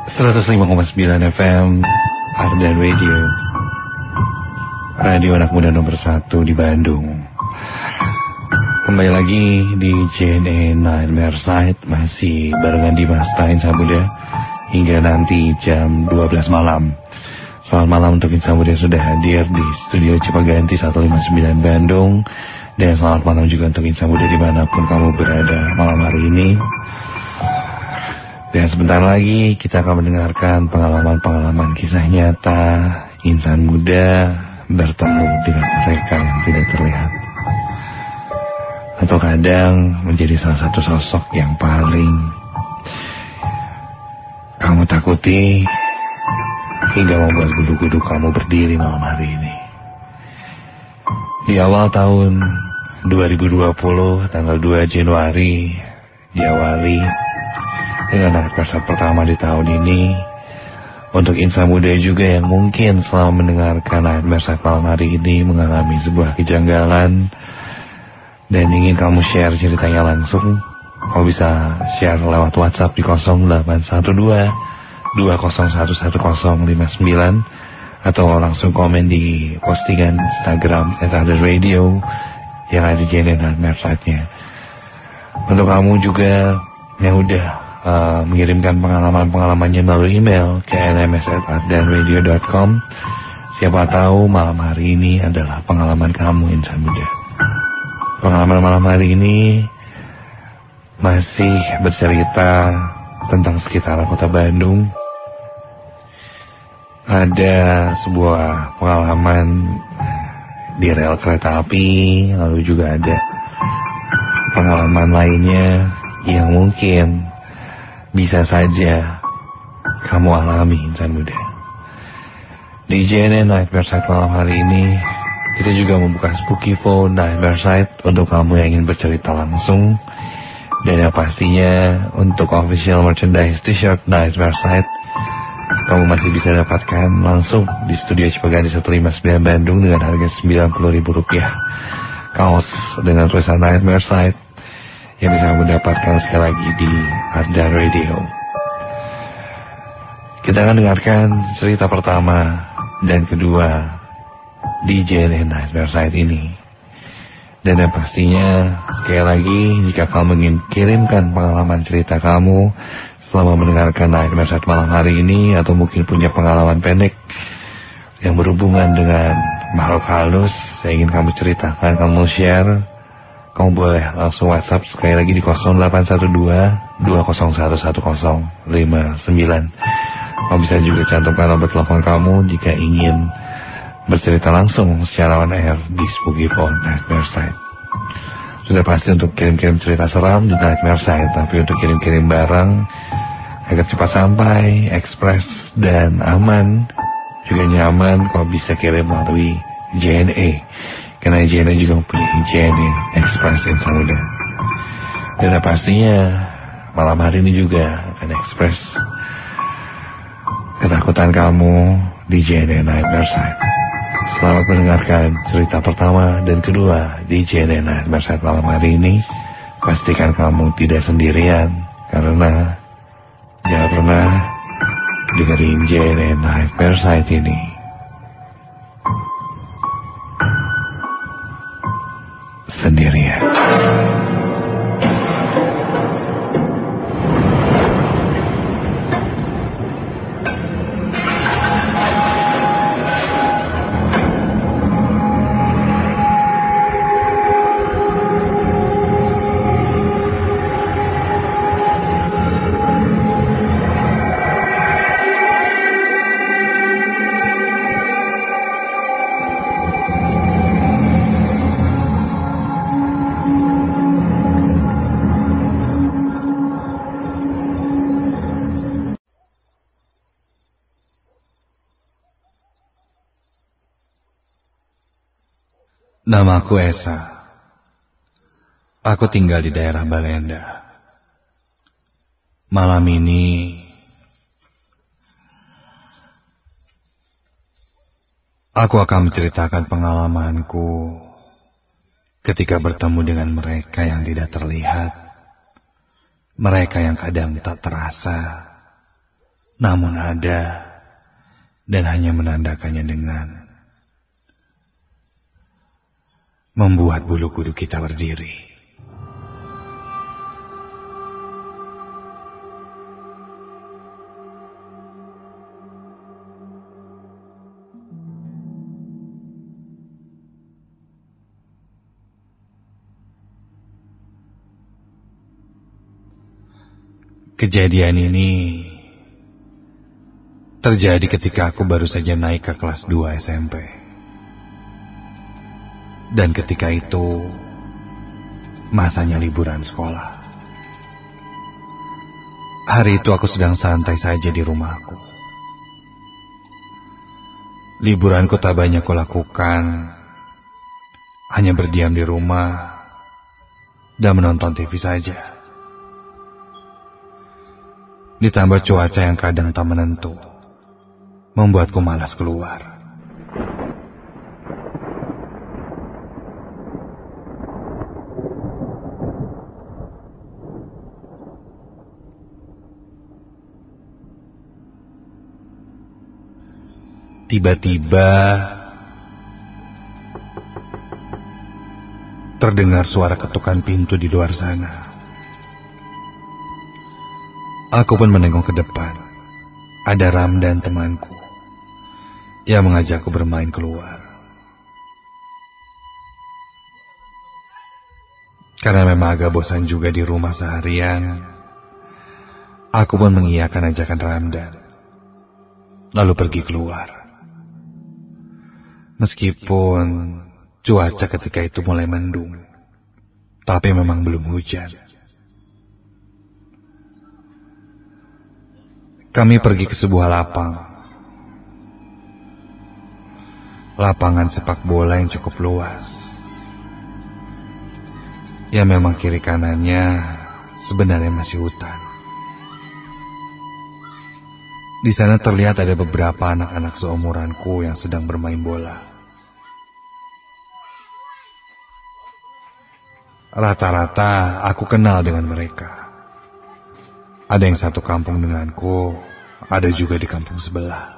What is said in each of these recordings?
105,9 FM Ardan Radio, radio anak muda nomor 1 di Bandung. Kembali lagi di JNE Nightmare Side, masih barengan Dimas Tain Sabuda hingga nanti jam 12 malam. Selamat malam untuk Insan Muda yang sudah hadir di studio Cipaganti 159 Bandung. Dan selamat malam juga untuk Insan Muda dimanapun kamu berada malam hari ini. Dan sebentar lagi kita akan mendengarkan pengalaman-pengalaman kisah nyata insan muda bertemu dengan mereka yang tidak terlihat, atau kadang menjadi salah satu sosok yang paling kamu takuti hingga membuat bulu-kuduk kamu berdiri malam hari ini. Di awal tahun 2020, tanggal 2 Januari, diawali dengan episode pertama di tahun ini. Untuk insan muda juga yang mungkin selama mendengarkan episode malam hari ini mengalami sebuah kejanggalan dan ingin kamu share ceritanya langsung, kamu bisa share lewat WhatsApp di 0812-2011-1059 atau langsung komen di postingan Instagram @radio yang ada di JNE website-nya. Untuk kamu juga yang udah mengirimkan pengalaman-pengalamannya melalui email ke nms@ardanradio.com. Siapa tahu malam hari ini adalah pengalaman kamu, insan muda. Pengalaman malam hari ini masih bercerita tentang sekitar kota Bandung. Ada sebuah pengalaman di rel kereta api, lalu juga ada pengalaman lainnya yang mungkin bisa saja kamu alami, insan muda. Di JNE Nightmare Side malam hari ini, kita juga membuka Spooky Phone Nightmare Side untuk kamu yang ingin bercerita langsung. Dan yang pastinya untuk official merchandise t-shirt Nightmare Side, kamu masih bisa dapatkan langsung di studio Cipaganti 159 Bandung dengan harga Rp90.000. Kaos dengan tulisan Nightmare Side yang bisa kamu dapatkan sekali lagi di Ardan Radio. Kita akan dengarkan cerita pertama dan kedua di JNE Nightmare Side ini. Dan yang pastinya, sekali lagi, jika kamu ingin kirimkan pengalaman cerita kamu selama mendengarkan Nightmare Side malam hari ini, atau mungkin punya pengalaman pendek yang berhubungan dengan makhluk halus yang ingin kamu ceritakan, kamu share, kamu boleh langsung WhatsApp sekali lagi di 0812-2011-1059. Kamu bisa juga cantumkan nomor telepon kamu jika ingin bercerita langsung secara on air di Spooky Phone Nightmare Side. Sudah pasti untuk kirim-kirim cerita seram di Nightmare Side, tapi untuk kirim-kirim barang agar cepat sampai, ekspres dan aman, juga nyaman, kau bisa kirim melalui JNE. Karena JNE juga mempunyai JNE Express insan muda. Dan pastinya malam hari ini juga akan ekspres ketakutan kamu di JNE Nightmare Side. Selamat mendengarkan cerita pertama dan kedua di JNE Nightmare Side malam hari ini. Pastikan kamu tidak sendirian, karena jangan pernah dengerin JNE Nightmare Side ini sendirian. Namaku Esa. Aku tinggal di daerah Balenda. Malam ini aku akan menceritakan pengalamanku ketika bertemu dengan mereka yang tidak terlihat, mereka yang kadang tak terasa, namun ada dan hanya menandakannya dengan membuat bulu kuduk kita berdiri. Kejadian ini terjadi ketika aku baru saja naik ke kelas 2 SMP. Dan ketika itu masanya liburan sekolah. Hari itu aku sedang santai saja di rumahku. Liburanku tak banyak kulakukan, hanya berdiam di rumah dan menonton TV saja. Ditambah cuaca yang kadang tak menentu, membuatku malas keluar. Tiba-tiba terdengar suara ketukan pintu di luar sana. Aku pun menengok ke depan. Ada Ramdan temanku yang mengajakku bermain keluar. Karena memang agak bosan juga di rumah seharian, aku pun mengiyakan ajakan Ramdan, lalu pergi keluar. Meskipun cuaca ketika itu mulai mendung, tapi memang belum hujan. Kami pergi ke sebuah lapangan sepak bola yang cukup luas. Ya memang kiri kanannya sebenarnya masih hutan. Di sana terlihat ada beberapa anak-anak seumuranku yang sedang bermain bola. Rata-rata aku kenal dengan mereka. Ada yang satu kampung denganku, ada juga di kampung sebelah.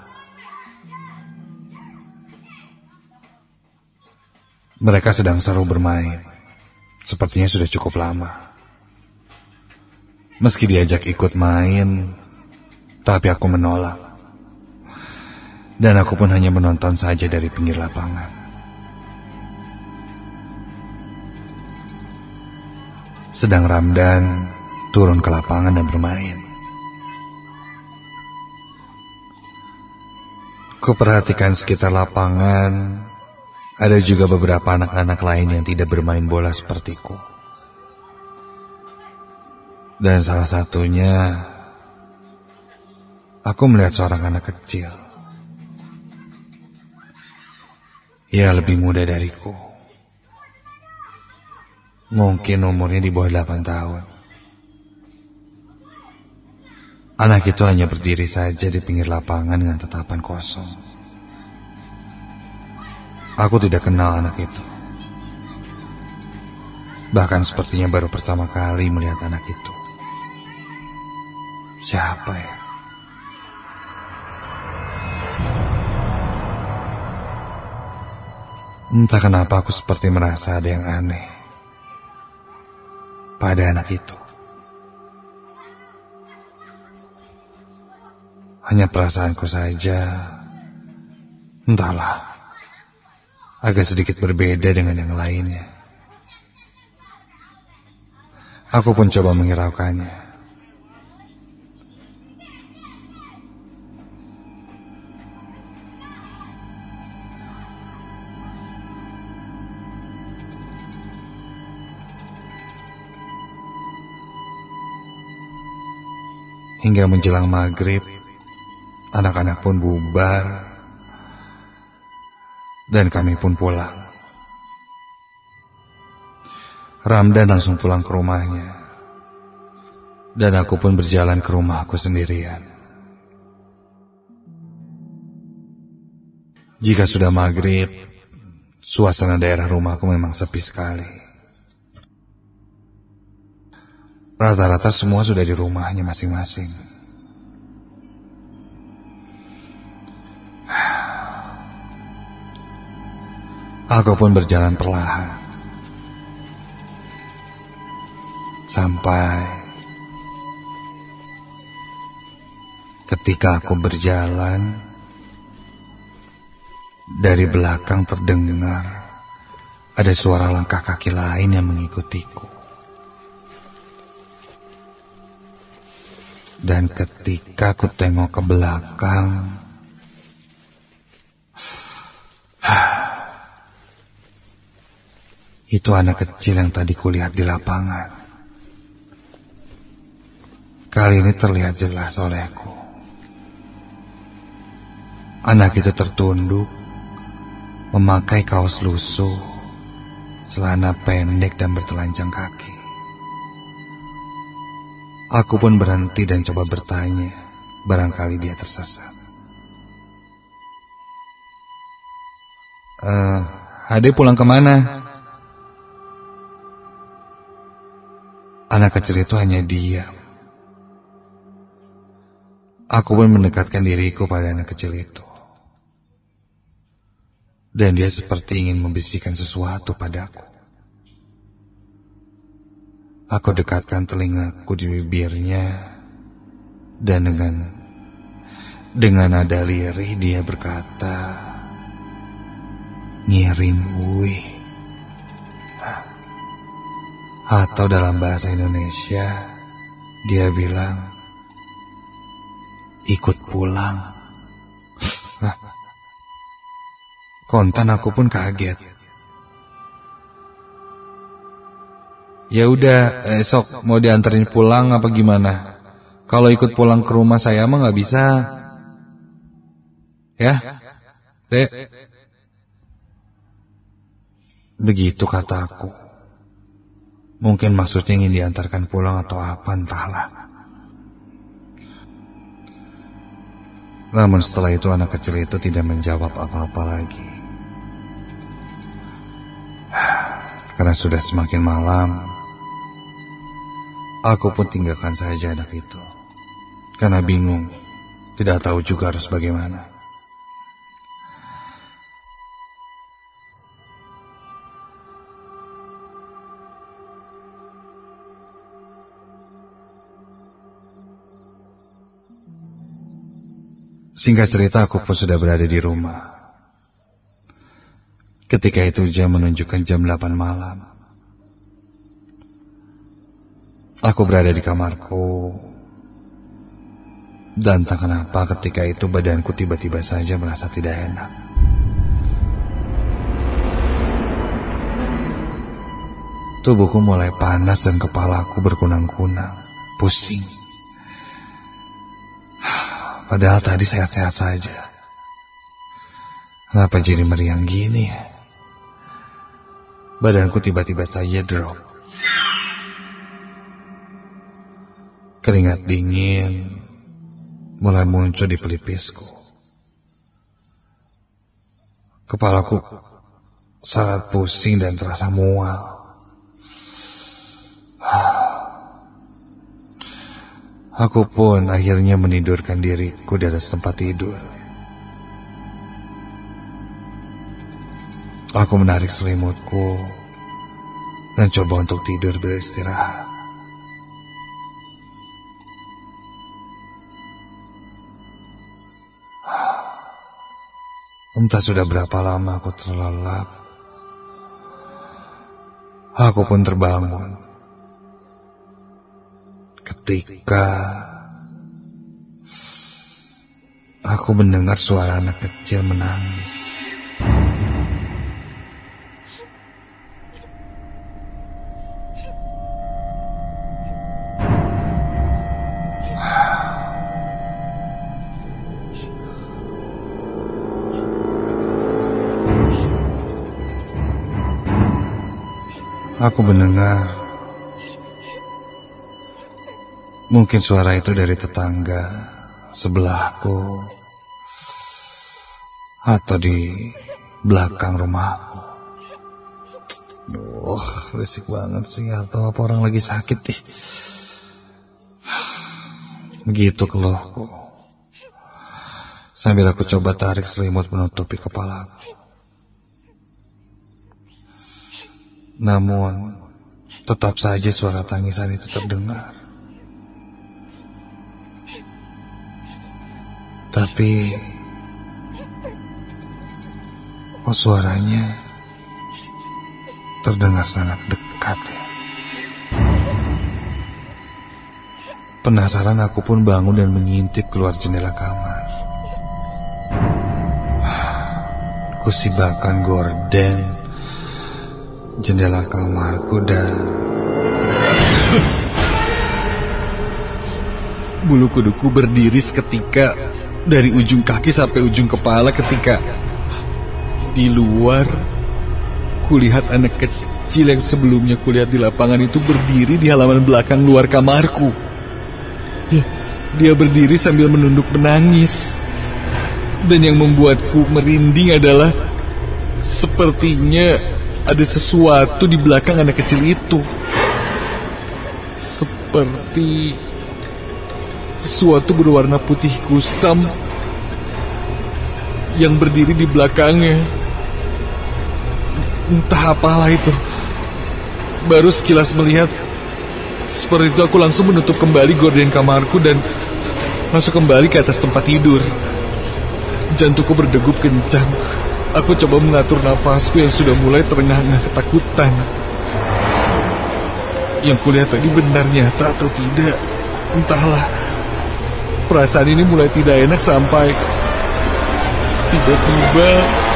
Mereka sedang seru bermain. Sepertinya sudah cukup lama. Meski diajak ikut main, tapi aku menolak. Dan aku pun hanya menonton saja dari pinggir lapangan. Sedang Ramdan turun ke lapangan dan bermain. Kuperhatikan sekitar lapangan, ada juga beberapa anak-anak lain yang tidak bermain bola sepertiku. Dan salah satunya, aku melihat seorang anak kecil. Ia lebih muda dariku. Mungkin umurnya di bawah 8 tahun. Anak itu hanya berdiri saja di pinggir lapangan dengan tatapan kosong. Aku tidak kenal anak itu. Bahkan sepertinya baru pertama kali melihat anak itu. Siapa ya? Entah kenapa aku seperti merasa ada yang aneh pada anak itu. Hanya perasaanku saja, entahlah, agak sedikit berbeda dengan yang lainnya. Aku pun coba menghiraukannya. Hingga menjelang maghrib, anak-anak pun bubar, dan kami pun pulang. Ramdan langsung pulang ke rumahnya, dan aku pun berjalan ke rumahku sendirian. Jika sudah maghrib, suasana daerah rumahku memang sepi sekali. Rata-rata semua sudah di rumahnya masing-masing. Aku pun berjalan perlahan sampai ketika aku berjalan, dari belakang terdengar ada suara langkah kaki lain yang mengikutiku. Dan ketika aku tengok ke belakang, itu anak kecil yang tadi kulihat di lapangan. Kali ini terlihat jelas olehku. Anak itu tertunduk, memakai kaos lusuh, celana pendek dan bertelanjang kaki. Aku pun berhenti dan coba bertanya, barangkali dia tersesat. Ade pulang kemana? Anak kecil itu hanya diam. Aku pun mendekatkan diriku pada anak kecil itu. Dan dia seperti ingin membisikkan sesuatu padaku. Aku dekatkan telingaku di bibirnya. Dan dengan nada lirih dia berkata, ngirim gue. Atau dalam bahasa Indonesia, dia bilang, ikut pulang. Kontan aku pun kaget. Ya udah, esok mau dianterin pulang apa gimana? Kalau ikut pulang ke rumah saya mah nggak bisa. Ya, Dek. Begitu kataku. Mungkin maksudnya ingin diantarkan pulang atau apa, entahlah. Namun setelah itu anak kecil itu tidak menjawab apa-apa lagi. Karena sudah semakin malam, aku pun tinggalkan saja anak itu. Karena bingung, tidak tahu juga harus bagaimana. Singkat cerita, aku pun sudah berada di rumah. Ketika itu jam menunjukkan jam 8 malam. Aku berada di kamarku. Dan tak kenapa ketika itu badanku tiba-tiba saja merasa tidak enak. Tubuhku mulai panas dan kepalaku berkunang-kunang, pusing. Padahal tadi sehat-sehat saja. Kenapa jadi meriang gini ya? Badanku tiba-tiba saja drop. Keringat dingin mulai muncul di pelipisku. Kepalaku sangat pusing dan terasa mual. Aku pun akhirnya menidurkan diriku di atas tempat tidur. Aku menarik selimutku dan coba untuk tidur beristirahat. Entah sudah berapa lama aku terlelap. Aku pun terbangun ketika aku mendengar suara anak kecil menangis. Aku mendengar, mungkin suara itu dari tetangga sebelahku atau di belakang rumahku. Risik banget sih, atau apa orang lagi sakit nih. Begitu keluhku, sambil aku coba tarik selimut menutupi kepalaku. Namun, tetap saja suara tangisan itu terdengar. Tapi, suaranya terdengar sangat dekat ya. Penasaran aku pun bangun dan mengintip keluar jendela kamar. Kusibakan gorden jendela kamarku dan bulu kuduku berdiri seketika dari ujung kaki sampai ujung kepala ketika di luar kulihat anak kecil yang sebelumnya kulihat di lapangan itu berdiri di halaman belakang luar kamarku. Dia berdiri sambil menunduk menangis. Dan yang membuatku merinding adalah sepertinya ada sesuatu di belakang anak kecil itu. Seperti sesuatu berwarna putih kusam yang berdiri di belakangnya. Entah apalah itu. Baru sekilas melihat seperti itu aku langsung menutup kembali gorden kamarku dan masuk kembali ke atas tempat tidur. Jantungku berdegup kencang. Aku coba mengatur napasku yang sudah mulai terengah-engah ketakutan. Yang kulihat tadi benar nyata atau tidak, entahlah. Perasaan ini mulai tidak enak sampai tiba-tiba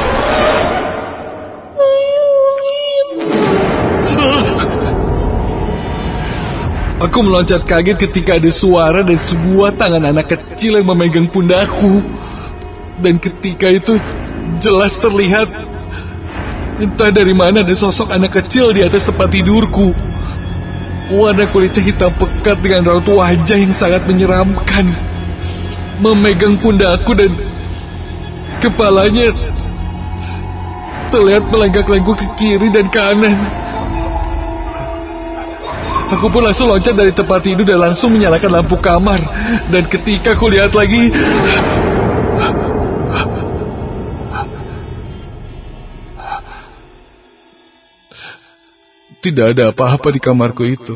aku meloncat kaget ketika ada suara dan sebuah tangan anak kecil yang memegang pundakku. Dan ketika itu jelas terlihat entah dari mana ada sosok anak kecil di atas tempat tidurku. Warna kulitnya hitam pekat dengan raut wajah yang sangat menyeramkan. Memegang pundakku dan kepalanya terlihat melenggak-lenggok ke kiri dan kanan. Aku pun langsung loncat dari tempat tidur dan langsung menyalakan lampu kamar. Dan ketika aku lihat lagi, tidak ada apa-apa di kamarku itu.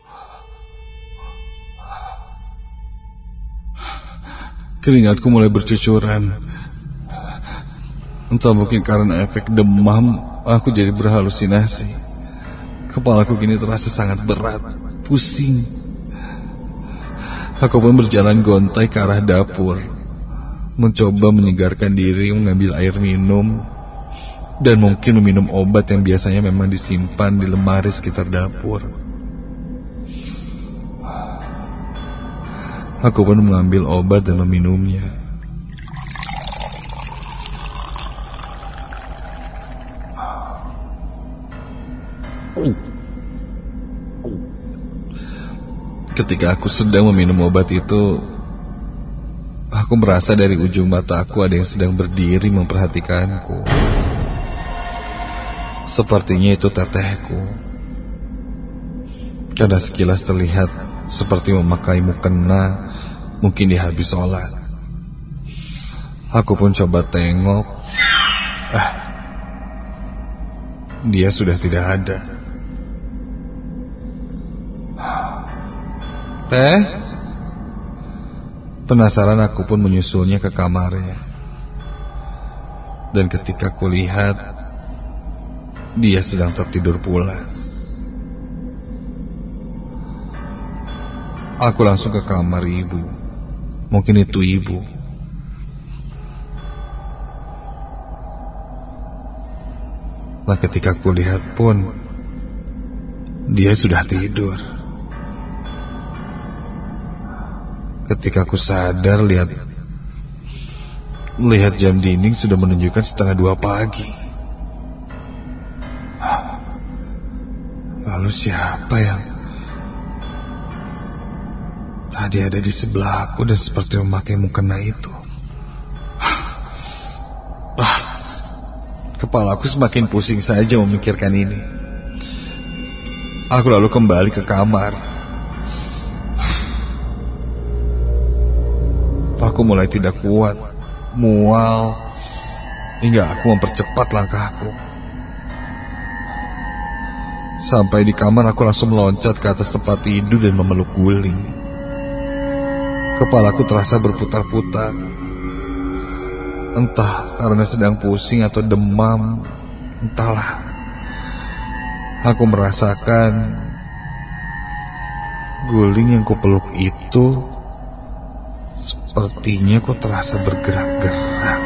Keringatku mulai bercucuran. Entah mungkin karena efek demam, aku jadi berhalusinasi. Kepalaku kini terasa sangat berat, pusing. Aku pun berjalan gontai ke arah dapur, mencoba menyegarkan diri, mengambil air minum, dan mungkin meminum obat yang biasanya memang disimpan di lemari sekitar dapur. Aku pun mengambil obat dan meminumnya. Ketika aku sedang meminum obat itu, aku merasa dari ujung mataku ada yang sedang berdiri memperhatikanku. Sepertinya itu tetehku. Karena sekilas terlihat seperti memakai mukena, mungkin dia habis sholat. Aku pun coba tengok. Dia sudah tidak ada. Teh? Penasaran aku pun menyusulnya ke kamarnya. Dan ketika kulihat, dia sedang tertidur pulas. Aku langsung ke kamar ibu. Mungkin itu ibu. Nah ketika kulihat pun, dia sudah tidur. Ketika aku sadar lihat jam dinding sudah menunjukkan 1:30 pagi. Lalu siapa yang tadi ada di sebelah aku dan seperti memakai mukena itu? Kepalaku semakin pusing saja memikirkan ini. Aku lalu kembali ke kamar. Aku mulai tidak kuat, mual, hingga aku mempercepat langkahku. Sampai di kamar aku langsung meloncat ke atas tempat tidur dan memeluk guling. Kepalaku terasa berputar-putar. Entah karena sedang pusing atau demam, entahlah. Aku merasakan guling yang kupeluk itu sepertinya kok terasa bergerak-gerak.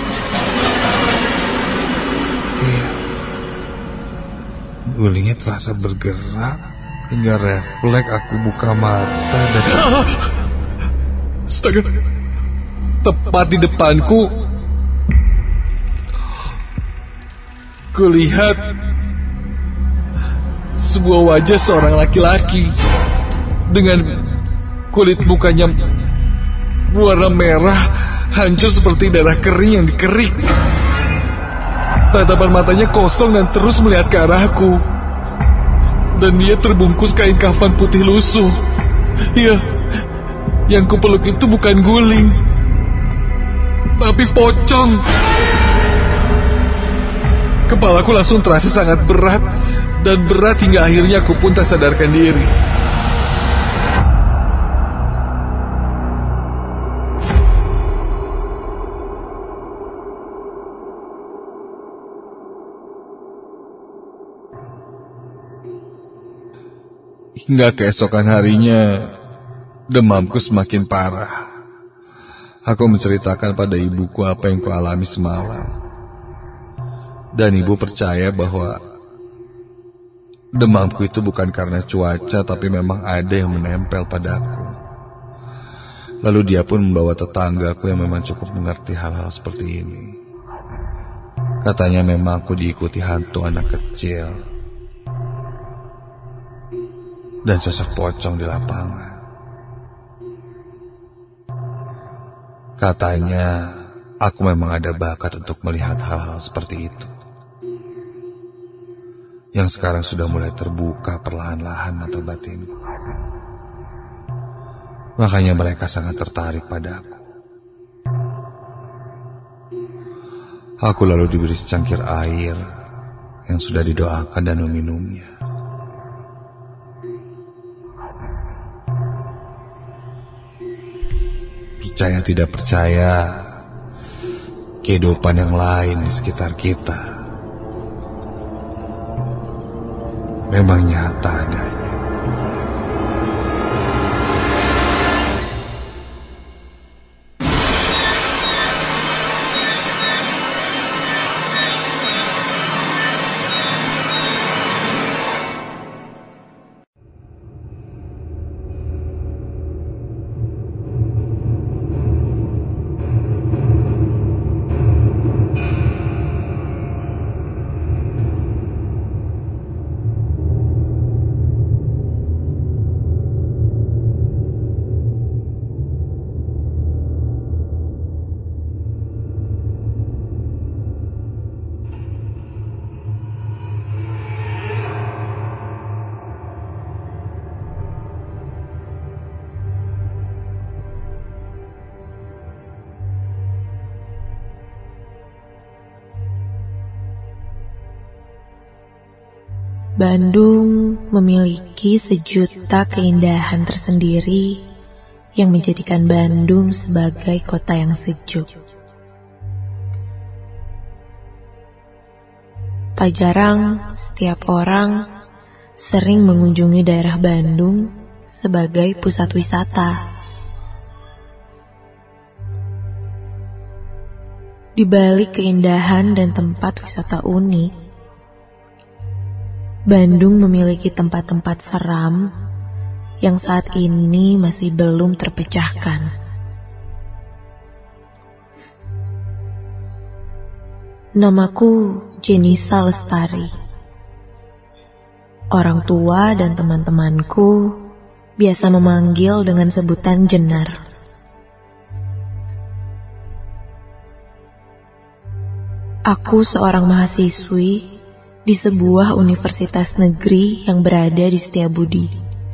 Iya, gulingnya terasa bergerak hingga refleks aku buka mata dan... Astaga, tepat di depanku kulihat sebuah wajah seorang laki-laki dengan kulit mukanya warna merah, hancur seperti darah kering yang dikerik. Tatapan matanya kosong dan terus melihat ke arahku. Dan dia terbungkus kain kafan putih lusuh. Iya, yang kupeluk itu bukan guling, tapi pocong. Kepalaku langsung terasa sangat berat, dan berat hingga akhirnya aku pun tak sadarkan diri. Hingga keesokan harinya, demamku semakin parah. Aku menceritakan pada ibuku apa yang kualami semalam. Dan ibu percaya bahwa demamku itu bukan karena cuaca, tapi memang ada yang menempel padaku. Lalu dia pun membawa tetanggaku yang memang cukup mengerti hal-hal seperti ini. Katanya memang aku diikuti hantu anak kecil dan sosok pocong di lapangan. Katanya aku memang ada bakat untuk melihat hal-hal seperti itu, yang sekarang sudah mulai terbuka perlahan-lahan mata batinku. Makanya mereka sangat tertarik pada aku. Aku lalu diberi secangkir air yang sudah didoakan dan meminumnya. Percaya tidak percaya, kehidupan yang lain di sekitar kita memang nyata adanya. Bandung memiliki sejuta keindahan tersendiri yang menjadikan Bandung sebagai kota yang sejuk. Tak jarang setiap orang sering mengunjungi daerah Bandung sebagai pusat wisata. Di balik keindahan dan tempat wisata unik, Bandung memiliki tempat-tempat seram yang saat ini masih belum terpecahkan. Namaku Jenisa Lestari. Orang tua dan teman-temanku biasa memanggil dengan sebutan Jenar. Aku seorang mahasiswi di sebuah universitas negeri yang berada di Setiabudi.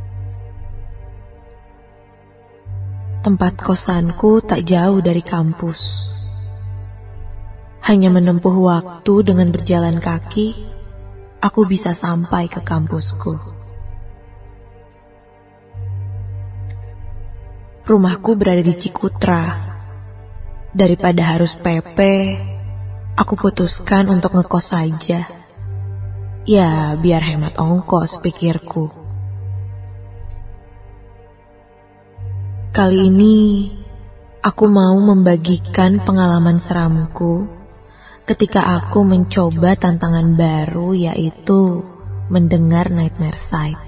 Tempat kosanku tak jauh dari kampus. Hanya menempuh waktu dengan berjalan kaki aku bisa sampai ke kampusku. Rumahku berada di Cikutra. Daripada harus PP, aku putuskan untuk ngekos saja. Ya, biar hemat ongkos, pikirku. Kali ini, aku mau membagikan pengalaman seramku ketika aku mencoba tantangan baru, yaitu mendengar Nightmare Sight.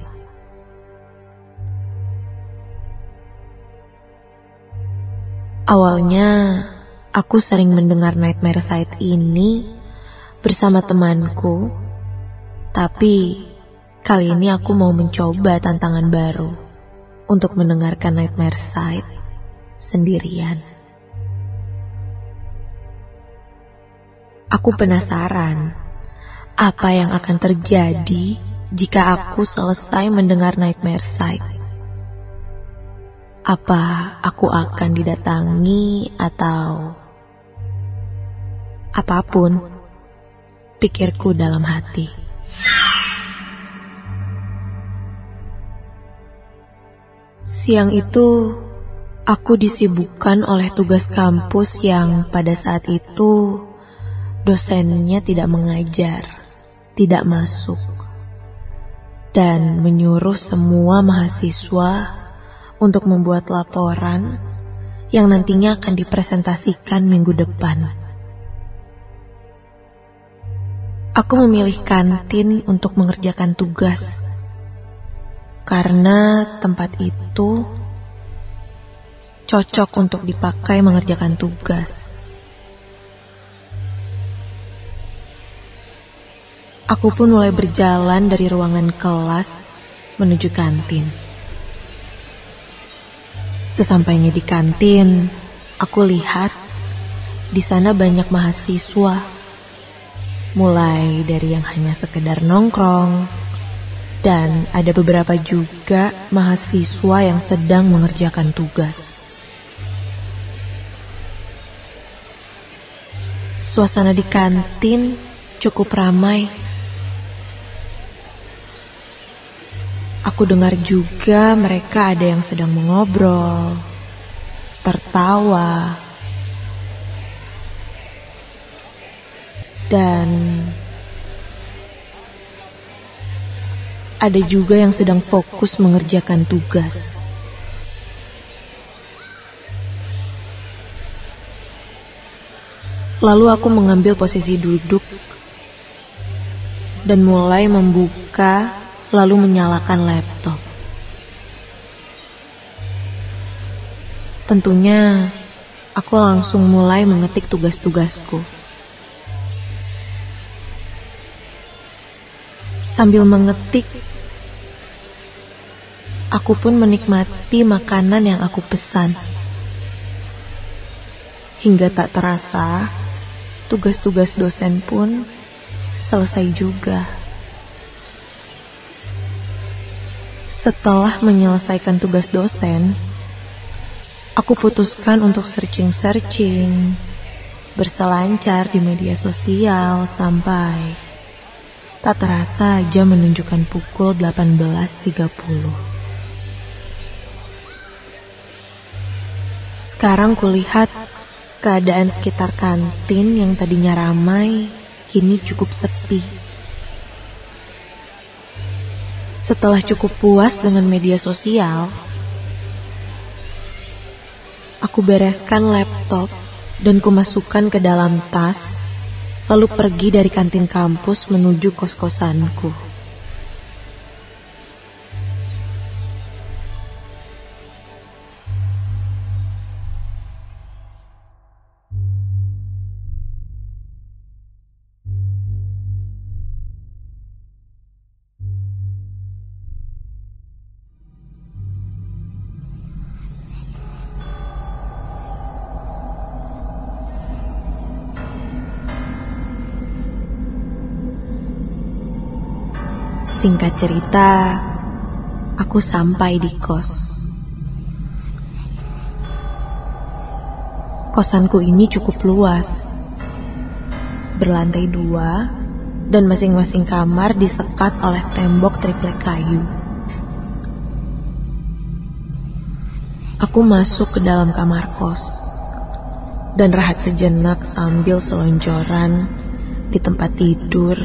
Awalnya, aku sering mendengar Nightmare Sight ini bersama temanku, tapi kali ini aku mau mencoba tantangan baru untuk mendengarkan Nightmare Sight sendirian. Aku penasaran apa yang akan terjadi jika aku selesai mendengar Nightmare Sight. Apa aku akan didatangi atau apapun, pikirku dalam hati. Siang itu, aku disibukkan oleh tugas kampus yang pada saat itu dosennya tidak mengajar, tidak masuk, dan menyuruh semua mahasiswa untuk membuat laporan yang nantinya akan dipresentasikan minggu depan. Aku memilih kantin untuk mengerjakan tugas, karena tempat itu cocok untuk dipakai mengerjakan tugas. Aku pun mulai berjalan dari ruangan kelas menuju kantin. Sesampainya di kantin, aku lihat di sana banyak mahasiswa, mulai dari yang hanya sekedar nongkrong, dan ada beberapa juga mahasiswa yang sedang mengerjakan tugas. Suasana di kantin cukup ramai. Aku dengar juga mereka ada yang sedang mengobrol, tertawa, dan ada juga yang sedang fokus mengerjakan tugas. Lalu aku mengambil posisi duduk dan mulai membuka lalu menyalakan laptop. Tentunya, aku langsung mulai mengetik tugas-tugasku. Sambil mengetik, aku pun menikmati makanan yang aku pesan. Hingga tak terasa, tugas-tugas dosen pun selesai juga. Setelah menyelesaikan tugas dosen, aku putuskan untuk searching-searching, berselancar di media sosial sampai tak terasa jam menunjukkan pukul 18.30. Sekarang kulihat keadaan sekitar kantin yang tadinya ramai, kini cukup sepi. Setelah cukup puas dengan media sosial, aku bereskan laptop dan kumasukkan ke dalam tas, lalu pergi dari kantin kampus menuju kos-kosanku. Singkat cerita, aku sampai di kos. Kosanku ini cukup luas, berlantai 2 dan masing-masing kamar disekat oleh tembok triplek kayu. Aku masuk ke dalam kamar kos dan rehat sejenak sambil selonjoran di tempat tidur,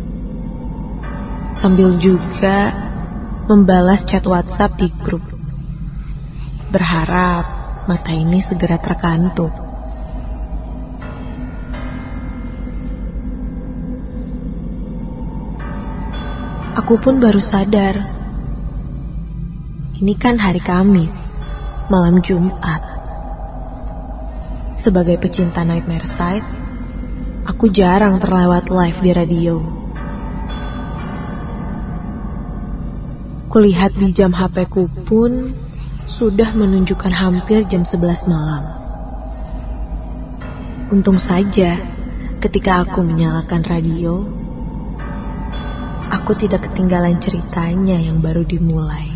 sambil juga membalas chat WhatsApp di grup, berharap mata ini segera terkantuk. Aku pun baru sadar, ini kan hari Kamis, malam Jumat. Sebagai pecinta Nightmare Side, aku jarang terlewat live di radio. Kulihat di jam HP-ku pun sudah menunjukkan hampir jam 11 malam. Untung saja ketika aku menyalakan radio, aku tidak ketinggalan ceritanya yang baru dimulai.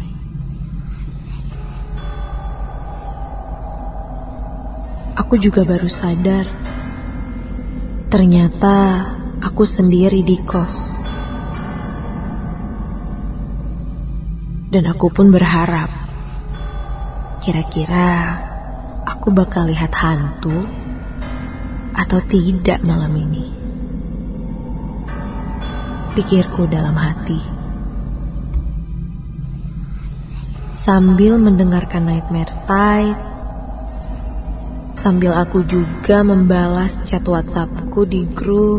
Aku juga baru sadar, ternyata aku sendiri di kos. Dan aku pun berharap, kira-kira aku bakal lihat hantu atau tidak malam ini. Pikirku dalam hati. Sambil mendengarkan Nightmare Side, sambil aku juga membalas chat WhatsAppku di grup,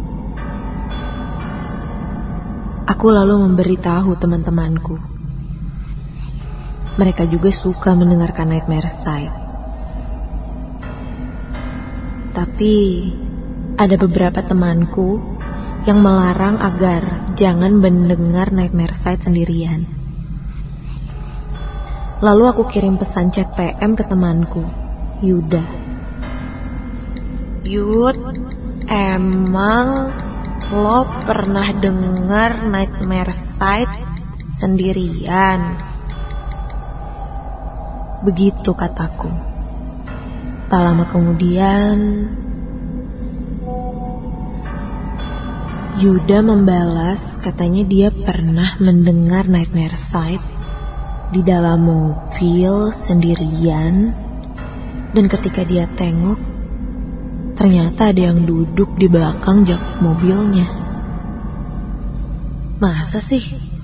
aku lalu memberitahu teman-temanku. Mereka juga suka mendengarkan Nightmare Side. Tapi ada beberapa temanku yang melarang agar jangan mendengar Nightmare Side sendirian. Lalu aku kirim pesan chat PM ke temanku, Yuda. Yud, emang lo pernah dengar Nightmare Side sendirian? Begitu kataku. Tak lama kemudian, Yuda membalas, katanya dia pernah mendengar Nightmare Side di dalam mobil sendirian, dan ketika dia tengok, ternyata ada yang duduk di belakang jok mobilnya. Masa sih?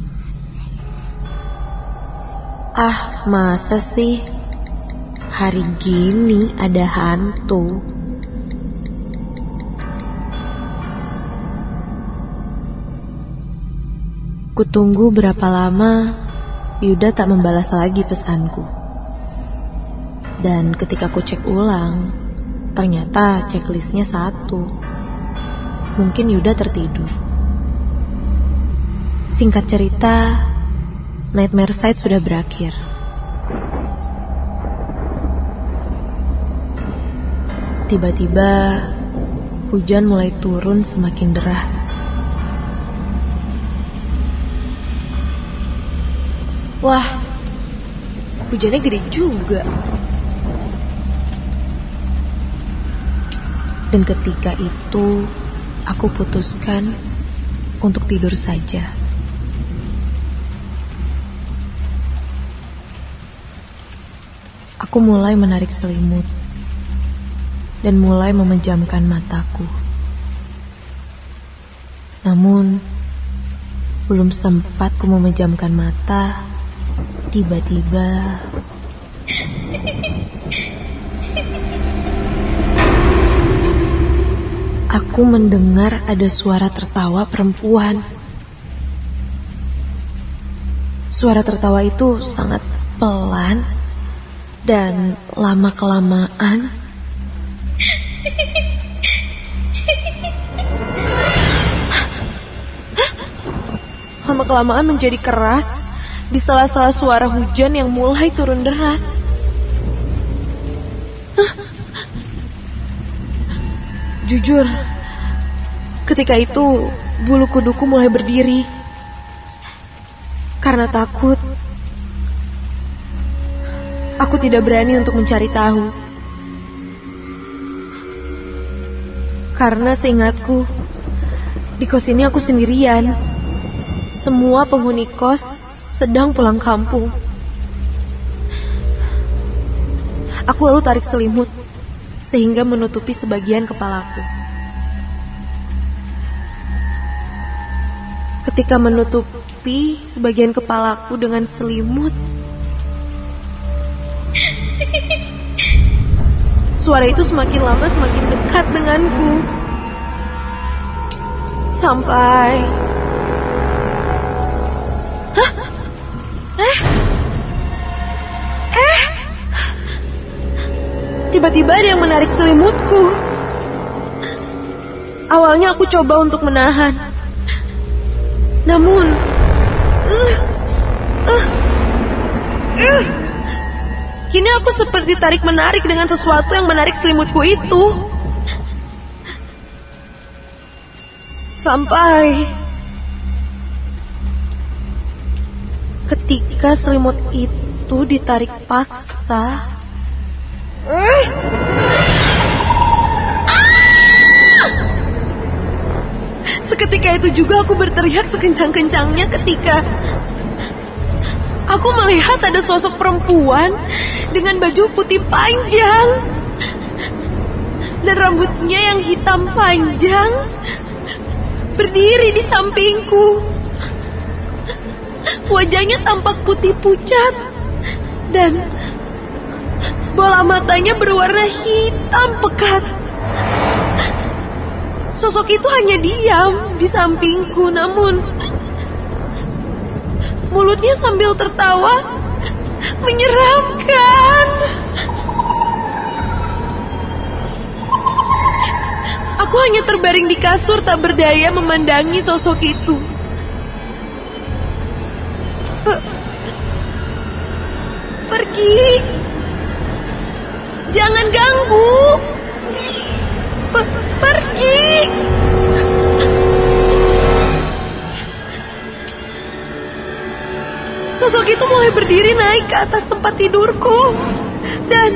Masa sih? Hari gini ada hantu? Kutunggu berapa lama, Yuda tak membalas lagi pesanku. Dan ketika ku cek ulang, ternyata checklistnya 1. Mungkin Yuda tertidur. Singkat cerita, Nightmare Side sudah berakhir. Tiba-tiba, hujan mulai turun semakin deras. Wah, hujannya gede juga. Dan ketika itu, aku putuskan untuk tidur saja. Aku mulai menarik selimut dan mulai memejamkan mataku. Namun, belum sempat ku memejamkan mata, tiba-tiba aku mendengar ada suara tertawa perempuan. Suara tertawa itu sangat pelan dan lama-kelamaan menjadi keras di sela-sela suara hujan yang mulai turun deras. Jujur, ketika itu bulu kuduku mulai berdiri. Karena takut, aku tidak berani untuk mencari tahu. Karena seingatku, Di kos ini aku sendirian. Semua penghuni kos sedang pulang kampung. Aku lalu tarik selimut sehingga menutupi sebagian kepalaku. Ketika menutupi sebagian kepalaku dengan selimut, suara itu semakin lama semakin dekat denganku. Sampai tiba-tiba ada yang menarik selimutku. Awalnya aku coba untuk menahan. Namun kini aku seperti tarik-menarik dengan sesuatu yang menarik selimutku itu. Sampai ketika selimut itu ditarik paksa, seketika itu juga aku berteriak sekencang-kencangnya ketika aku melihat ada sosok perempuan dengan baju putih panjang dan rambutnya yang hitam panjang berdiri di sampingku. Wajahnya tampak putih pucat dan bola matanya berwarna hitam pekat. Sosok itu hanya diam di sampingku, namun mulutnya sambil tertawa menyeramkan. Aku hanya terbaring di kasur tak berdaya memandangi sosok itu. Pergi. Jangan ganggu. Pergi. Sosok itu mulai berdiri naik ke atas tempat tidurku. Dan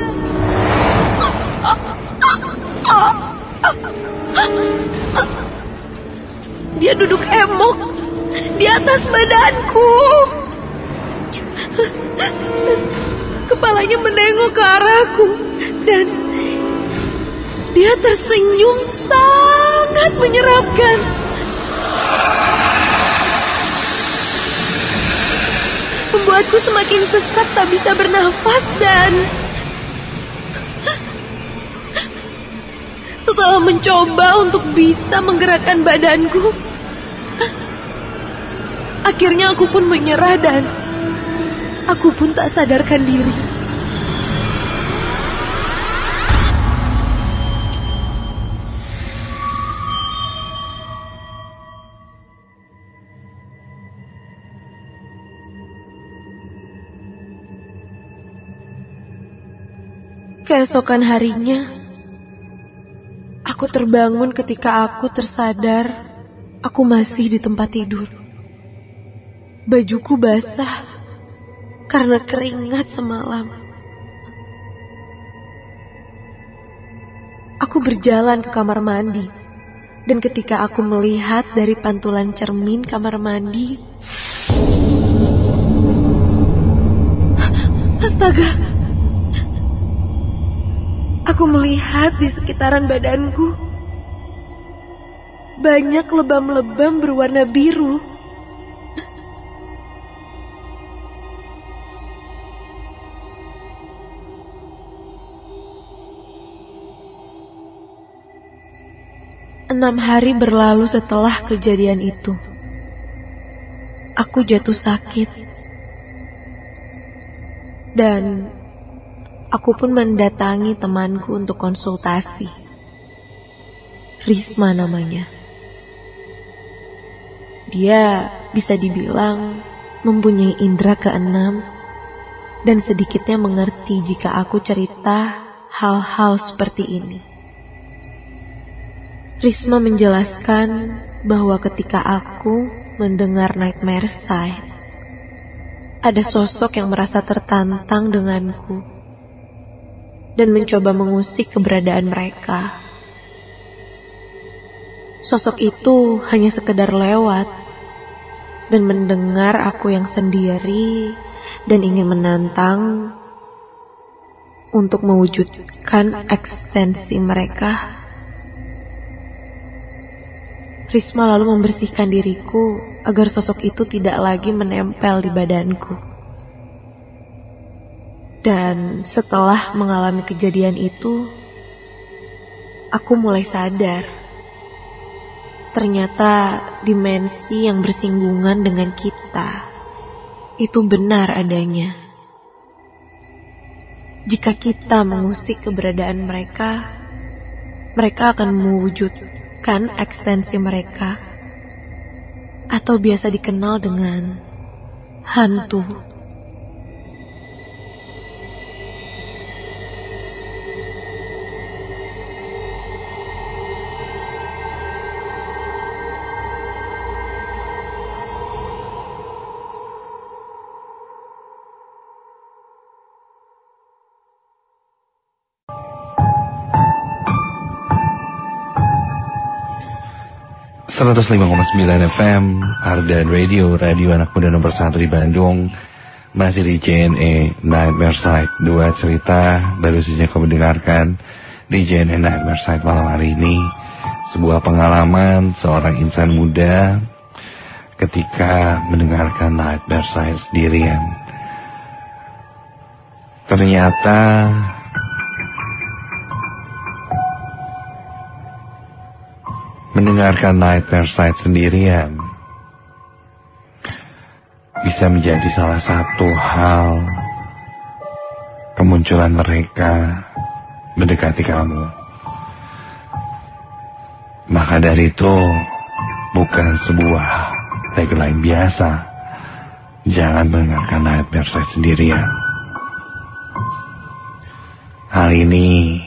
dia duduk emok di atas badanku. Kepalanya menengok ke arahku dan dia tersenyum sangat menyeramkan. Membuatku semakin sesak tak bisa bernafas dan setelah mencoba untuk bisa menggerakkan badanku, akhirnya aku pun menyerah dan aku pun tak sadarkan diri. Keesokan harinya, aku terbangun ketika aku tersadar aku masih di tempat tidur. Bajuku basah karena keringat semalam. Aku berjalan ke kamar mandi, dan ketika aku melihat dari pantulan cermin kamar mandi, astaga! Aku melihat di sekitaran badanku banyak lebam-lebam berwarna biru. Enam hari berlalu setelah kejadian itu. Aku jatuh sakit. Dan aku pun mendatangi temanku untuk konsultasi. Risma namanya. Dia bisa dibilang mempunyai indera keenam dan sedikitnya mengerti jika aku cerita hal-hal seperti ini. Risma menjelaskan bahwa ketika aku mendengar Nightmare Side, ada sosok yang merasa tertantang denganku dan mencoba mengusik keberadaan mereka. Sosok itu hanya sekedar lewat dan mendengar aku yang sendiri dan ingin menantang untuk mewujudkan ekstensi mereka. Risma lalu membersihkan diriku agar sosok itu tidak lagi menempel di badanku. Dan setelah mengalami kejadian itu, aku mulai sadar. Ternyata dimensi yang bersinggungan dengan kita itu benar adanya. Jika kita mengusik keberadaan mereka, mereka akan mewujudkan ekstensi mereka, atau biasa dikenal dengan hantu. .5,9 FM Ardan Radio, radio anak muda nomor 1 di Bandung. Masih di JNE Nightmare Side. 2 cerita baru saja kau mendengarkan di JNE Nightmare Side malam hari ini. Sebuah pengalaman seorang insan muda ketika mendengarkan Nightmare Side sendirian. Ternyata mendengarkan Nightmare Side sendirian bisa menjadi salah satu hal kemunculan mereka mendekati kamu. Maka dari itu bukan sebuah tagline biasa. Jangan mendengarkan Nightmare Side sendirian. Hal ini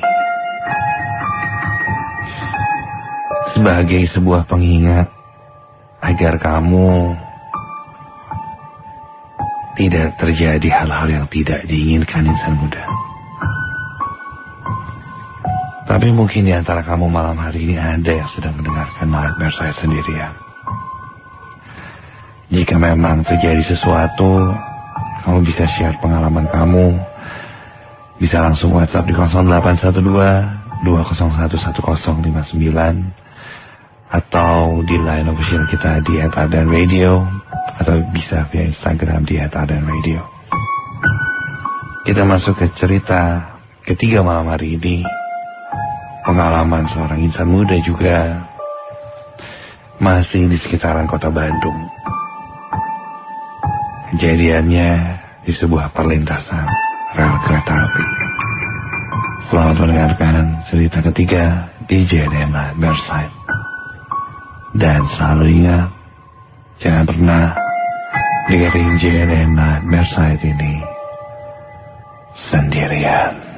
sebagai sebuah pengingat agar kamu tidak terjadi hal-hal yang tidak diinginkan insan muda. Tapi mungkin di antara kamu malam hari ini ada yang sedang mendengarkan Nightmare Side sendirian. Jika memang terjadi sesuatu, kamu bisa share pengalaman kamu. Bisa langsung WhatsApp di 0812 2011059 atau di line official kita di @ardanradio, atau bisa via Instagram di @ardanradio. Kita masuk ke cerita ketiga malam hari ini. Pengalaman seorang insan muda juga masih di sekitaran kota Bandung. Kejadiannya di sebuah perlintasan rel kereta api. Selamat mendengarkan cerita ketiga di JNE Nightmare Side. Dan selalu ingat, jangan pernah dengerin JNE Nightmare Side ini sendirian.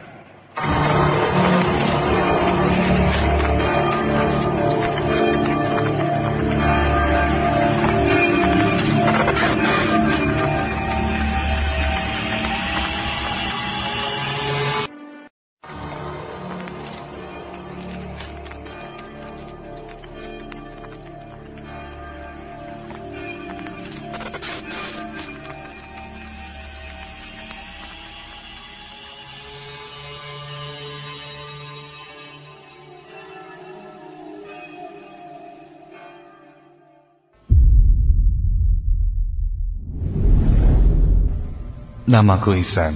Namaku Ihsan.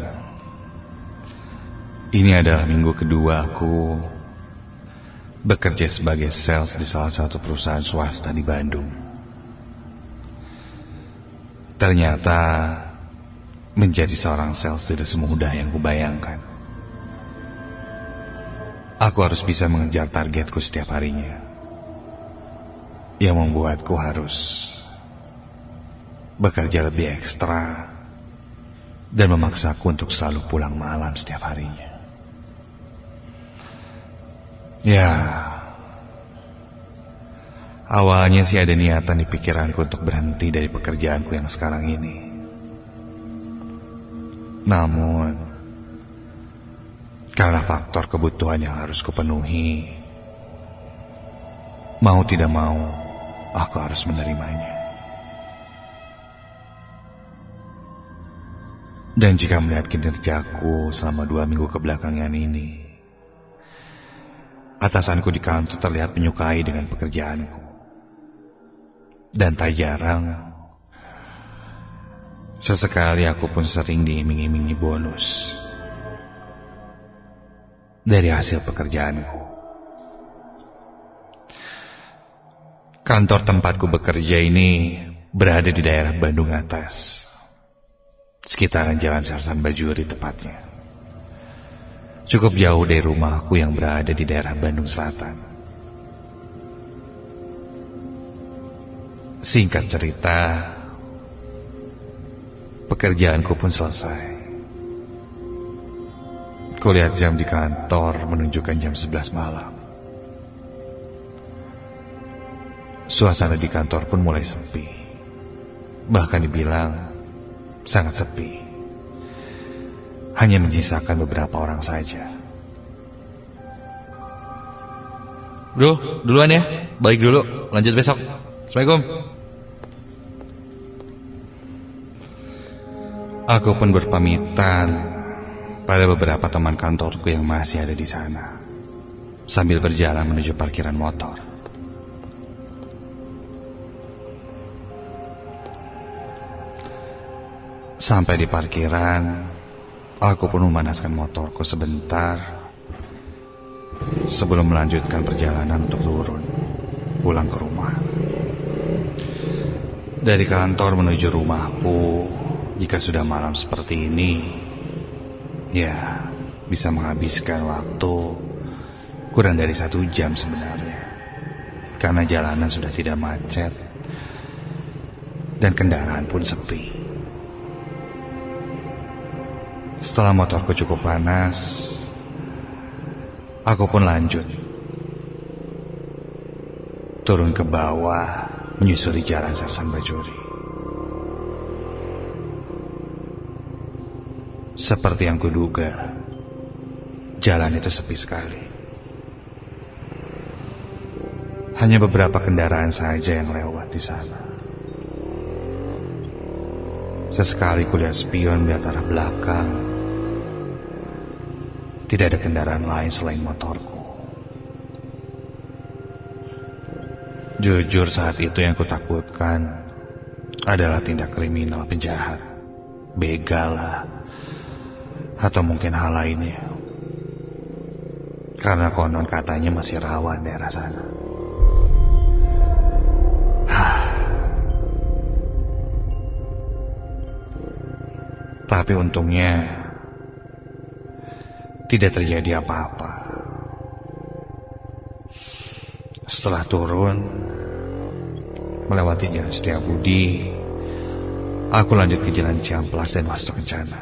Ini adalah minggu kedua aku bekerja sebagai sales di salah satu perusahaan swasta di Bandung. Ternyata menjadi seorang sales tidak semudah yang kubayangkan. Aku harus bisa mengejar targetku setiap harinya, yang membuatku harus bekerja lebih ekstra dan memaksaku untuk selalu pulang malam setiap harinya. Ya, awalnya sih ada niatan di pikiranku untuk berhenti dari pekerjaanku yang sekarang ini. Namun, karena faktor kebutuhan yang harus kupenuhi, Mau tidak mau, aku harus menerimanya. Dan jika melihat kinerjaku selama 2 minggu kebelakangan ini, atasanku di kantor terlihat menyukai dengan pekerjaanku. Dan tak jarang, sesekali aku pun sering diiming-imingi bonus dari hasil pekerjaanku. Kantor tempatku bekerja ini berada di daerah Bandung Atas, sekitaran Jalan Sersan Bajuri tepatnya. Cukup jauh dari rumahku yang berada di daerah Bandung Selatan. Singkat cerita, pekerjaanku pun selesai. Kulihat jam di kantor menunjukkan jam 11 malam. Suasana di kantor pun mulai sepi. Bahkan dibilang sangat sepi. Hanya menyisakan beberapa orang saja. Bro, duluan ya. Balik dulu, lanjut besok. Assalamualaikum. Aku pun berpamitan pada beberapa teman kantorku yang masih ada di sana, sambil berjalan menuju parkiran motor. Sampai di parkiran, aku pun memanaskan motorku sebentar sebelum melanjutkan perjalanan untuk turun pulang ke rumah. Dari kantor menuju rumahku, jika sudah malam seperti ini, ya bisa menghabiskan waktu kurang dari 1 jam sebenarnya, karena jalanan sudah tidak macet dan kendaraan pun sepi. Setelah motorku cukup panas, aku pun lanjut turun ke bawah menyusuri Jalan Sersan Bajuri. Seperti yang kuduga, jalan itu sepi sekali. Hanya beberapa kendaraan saja yang lewat di sana. Sesekali kulihat spion di arah belakang. Tidak ada kendaraan lain selain motorku. Jujur saat itu yang kutakutkan adalah tindak kriminal penjahat, begal lah, atau mungkin hal lainnya. Karena konon katanya masih rawan daerah sana. Tapi untungnya tidak terjadi apa-apa. Setelah turun melewati Jalan Setiabudi, aku lanjut ke Jalan Ciamplas dan Wastu Kencana.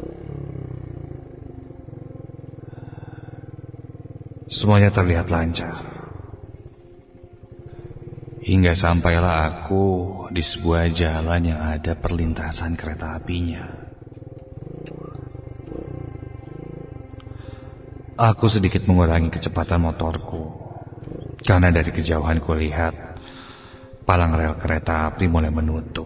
Semuanya terlihat lancar, hingga sampailah aku di sebuah jalan yang ada perlintasan kereta apinya. Aku sedikit mengurangi kecepatan motorku, karena dari kejauhan kulihat palang rel kereta api mulai menutup.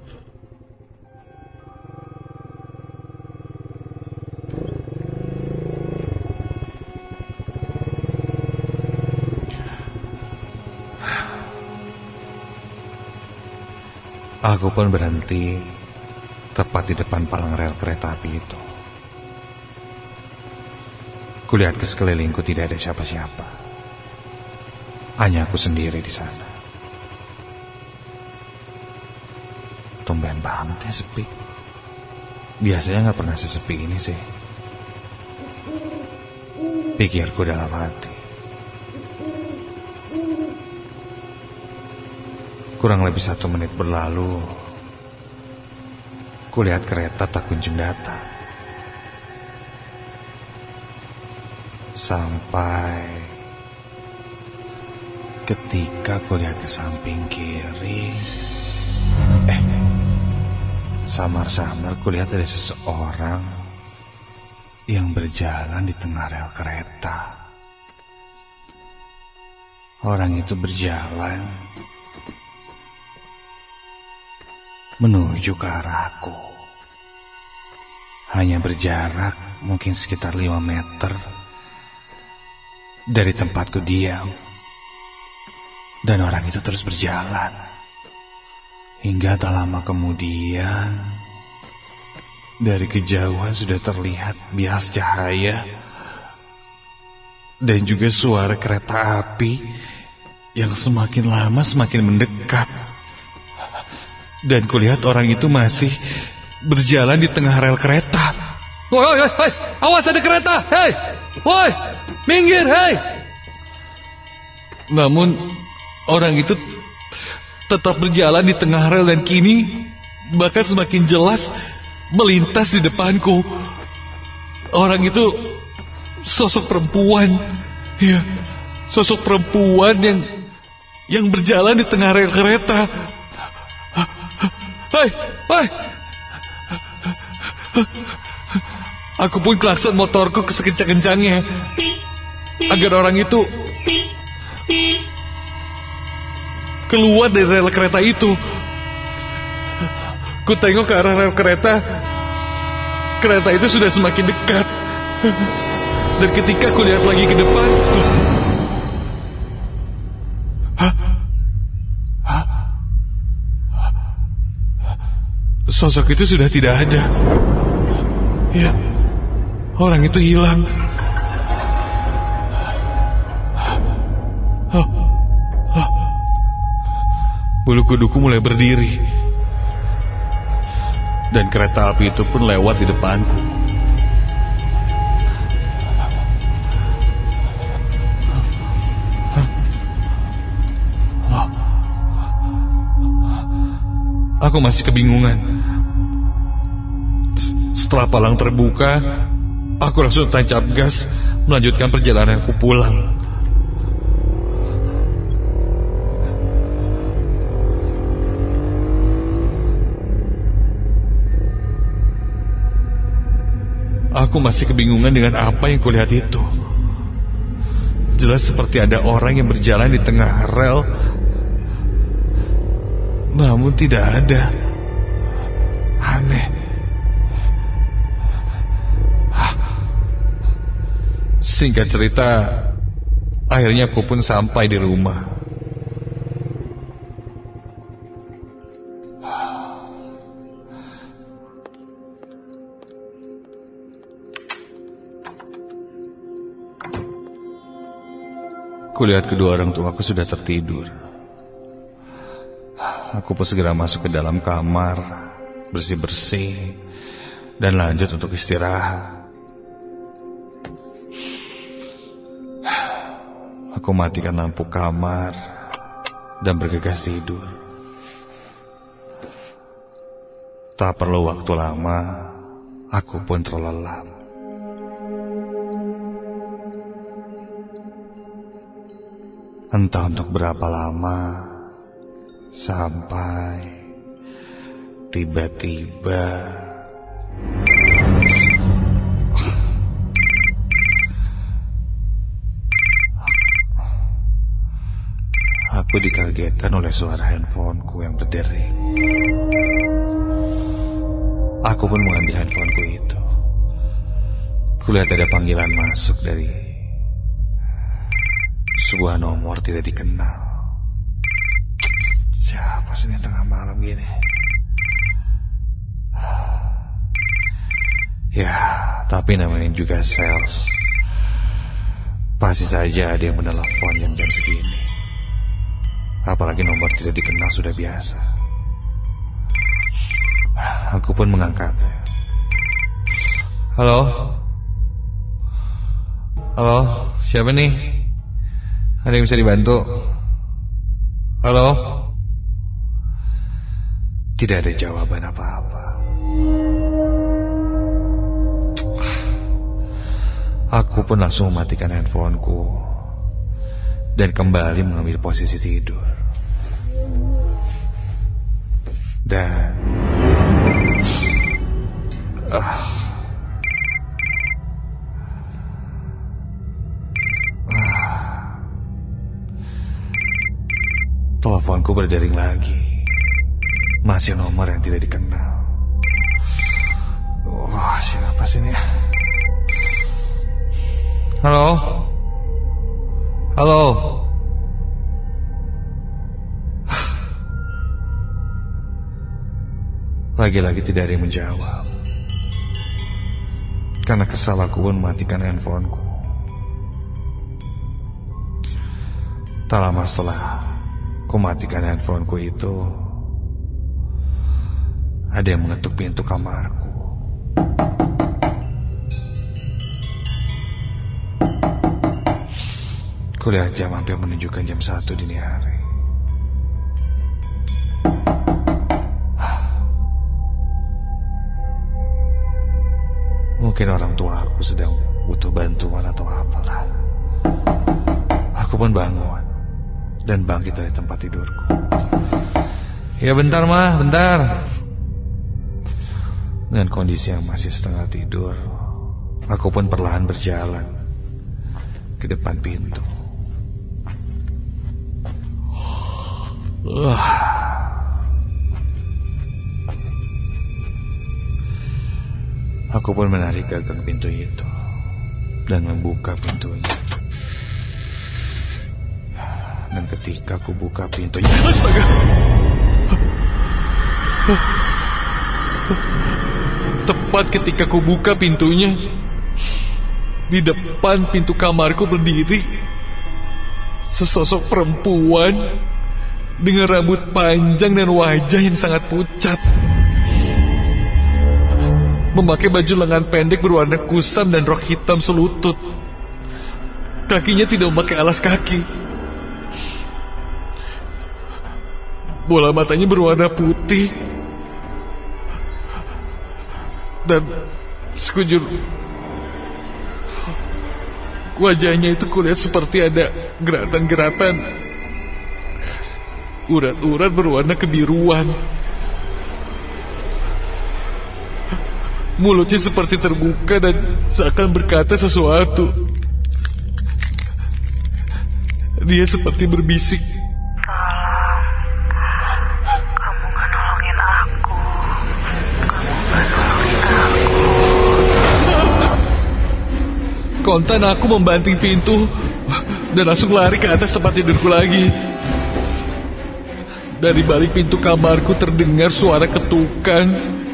Aku pun berhenti tepat di depan palang rel kereta api itu. Kulihat ke sekelilingku tidak ada siapa-siapa. Hanya aku sendiri di sana. Tumben banget ya sepi. Biasanya gak pernah sesepi ini sih, pikirku dalam hati. Kurang lebih 1 menit berlalu, kulihat kereta tak kunjung datang. Sampai ketika kulihat ke samping kiri, samar-samar kulihat ada seseorang yang berjalan di tengah rel kereta. orang itu berjalan menuju ke arahku. Hanya berjarak mungkin sekitar 5 meter dari tempatku diam. Dan orang itu terus berjalan. Hingga tak lama kemudian, dari kejauhan sudah terlihat bias cahaya dan juga suara kereta api yang semakin lama semakin mendekat. Dan kulihat orang itu masih berjalan di tengah rel kereta. Woi, awas ada kereta, hei, woi, minggir, hei. Namun orang itu tetap berjalan di tengah rel dan kini bahkan semakin jelas melintas di depanku. Orang itu sosok perempuan, ya, sosok perempuan yang berjalan di tengah rel kereta. Hei. Aku pun klakson motorku kesekencang-kencangnya agar orang itu keluar dari rel kereta itu. Ku tengok ke arah rel kereta. Kereta itu sudah semakin dekat. Dan ketika ku lihat lagi ke depan, sosok itu sudah tidak ada. Ya, orang itu hilang. Bulu kuduku mulai berdiri. Dan kereta api itu pun lewat di depanku. Aku masih kebingungan. Setelah palang terbuka, aku langsung tancap gas melanjutkan perjalananku pulang. Aku masih kebingungan dengan apa yang kulihat itu. Jelas seperti ada orang yang berjalan di tengah rel, namun tidak ada. Aneh. Singkat cerita, akhirnya aku pun sampai di rumah. Kulihat kedua orang tuaku sudah tertidur. Aku pun segera masuk ke dalam kamar, bersih-bersih, dan lanjut untuk istirahat. Aku matikan lampu kamar dan bergegas tidur. Tak perlu waktu lama, aku pun terlelap. Entah untuk berapa lama, sampai tiba-tiba aku dikagetkan oleh suara handphoneku yang berdering. Aku pun mengambil handphoneku itu. Kulihat ada panggilan masuk dari sebuah nomor tidak dikenal. Siapa sih ini tengah malam gini? Ya, tapi namanya juga sales. Pasti saja ada yang menelepon jam-jam segini. Apalagi nomor tidak dikenal sudah biasa. Aku pun mengangkat. Halo? Halo, siapa nih? Ada yang bisa dibantu? Halo? Tidak ada jawaban apa-apa. Aku pun langsung mematikan handphoneku dan kembali mengambil posisi tidur. Dan Teleponku berdering lagi. Masih nomor yang tidak dikenal. Wah, siapa sih ini? Halo? Halo? Lagi-lagi tidak ada yang menjawab. Karena kesal aku pun mematikan handphoneku. Tak lama setelah ku matikan handphoneku itu, ada yang mengetuk pintu kamarku. Kulihat jam hampir menunjukkan jam 1 dini hari. Mungkin orang tua aku sedang butuh bantuan atau apalah. Aku pun bangun dan bangkit dari tempat tidurku. Ya bentar mah, bentar. Dengan kondisi yang masih setengah tidur, aku pun perlahan berjalan ke depan pintu. Aku pun menarik gagang pintu itu dan membuka pintunya. Dan ketika aku buka pintunya, astaga! Tepat ketika aku buka pintunya, di depan pintu kamarku berdiri sesosok perempuan dengan rambut panjang dan wajah yang sangat pucat. Memakai baju lengan pendek berwarna kusam dan rok hitam selutut. Kakinya tidak memakai alas kaki. Bola matanya berwarna putih. Dan sekujur wajahnya itu kulihat seperti ada geratan-geratan urat-urat berwarna kebiruan. Mulutnya seperti terbuka dan seakan berkata sesuatu. Dia seperti berbisik, kontan aku membanting pintu dan langsung lari ke atas tempat tidurku lagi. Dari balik pintu kamarku terdengar suara ketukan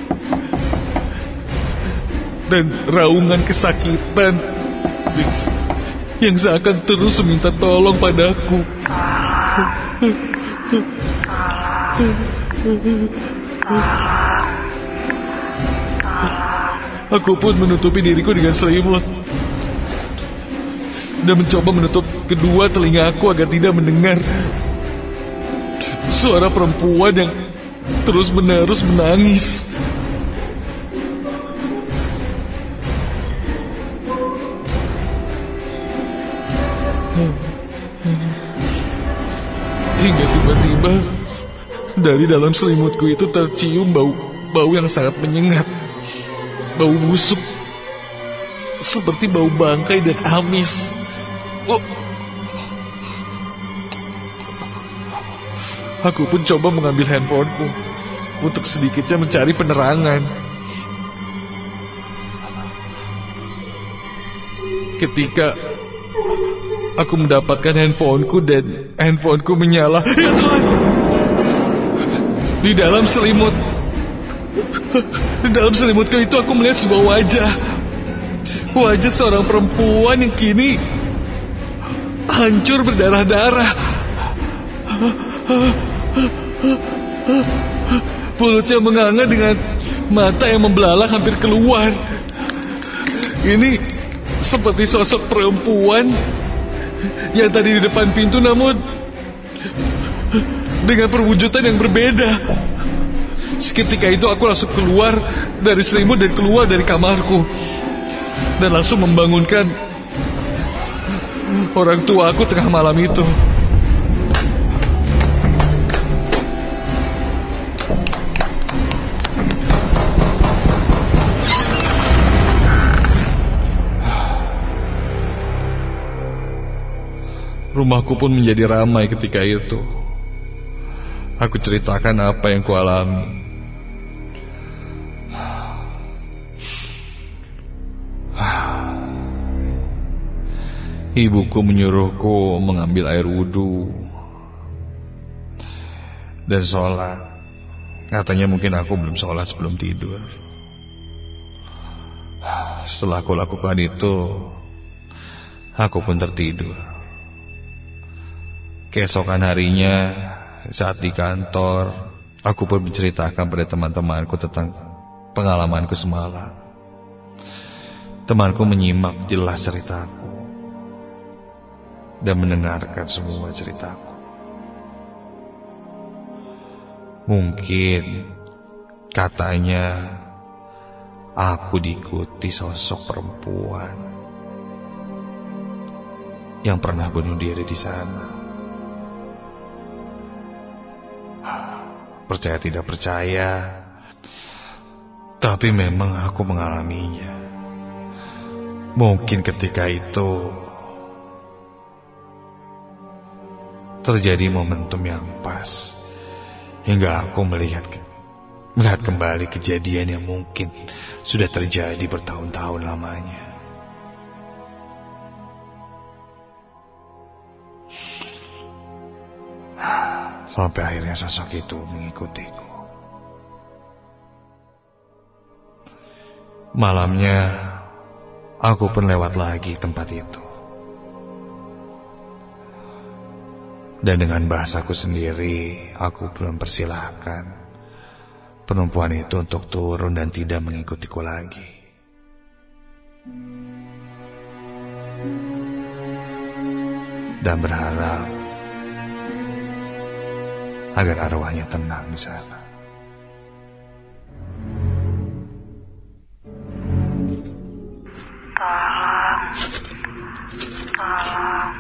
dan raungan kesakitan yang seakan terus meminta tolong padaku. Aku pun menutupi diriku dengan selimut dan mencoba menutup kedua telinga aku agar tidak mendengar suara perempuan yang terus-menerus menangis. Hingga tiba-tiba dari dalam selimutku itu tercium bau yang sangat menyengat. Bau busuk, seperti bau bangkai dan amis. Aku pun coba mengambil handphoneku untuk sedikitnya mencari penerangan. Ketika aku mendapatkan handphoneku dan handphoneku menyala, ya Tuhan! Di dalam selimutku itu aku melihat sebuah wajah. Wajah seorang perempuan yang kini hancur berdarah-darah. Mulutnya menganga dengan mata yang membelalak hampir keluar. Ini seperti sosok perempuan yang tadi di depan pintu, namun dengan perwujudan yang berbeda. Seketika itu aku langsung keluar dari selimut dan keluar dari kamarku dan langsung membangunkan orang tua aku tengah malam itu. Rumahku pun menjadi ramai ketika itu. Aku ceritakan apa yang kualami. Ibuku menyuruhku mengambil air wudhu dan sholat. Katanya mungkin aku belum sholat sebelum tidur. Setelah aku lakukan itu, aku pun tertidur. Keesokan harinya, saat di kantor, aku pun menceritakan pada teman-temanku tentang pengalamanku semalam. Temanku menyimak jelas ceritaku dan mendengarkan semua ceritaku. Mungkin katanya aku diikuti sosok perempuan yang pernah bunuh diri di sana. Percaya tidak percaya, tapi memang aku mengalaminya. Mungkin ketika itu terjadi momentum yang pas, hingga aku melihat kembali kejadian yang mungkin sudah terjadi bertahun-tahun lamanya. Sampai akhirnya sosok itu mengikutiku. Malamnya, aku pun lewat lagi tempat itu. Dan dengan bahasaku sendiri, aku belum mempersilahkan perempuan itu untuk turun dan tidak mengikutiku lagi. Dan berharap agar arwahnya tenang di sana. Tolong.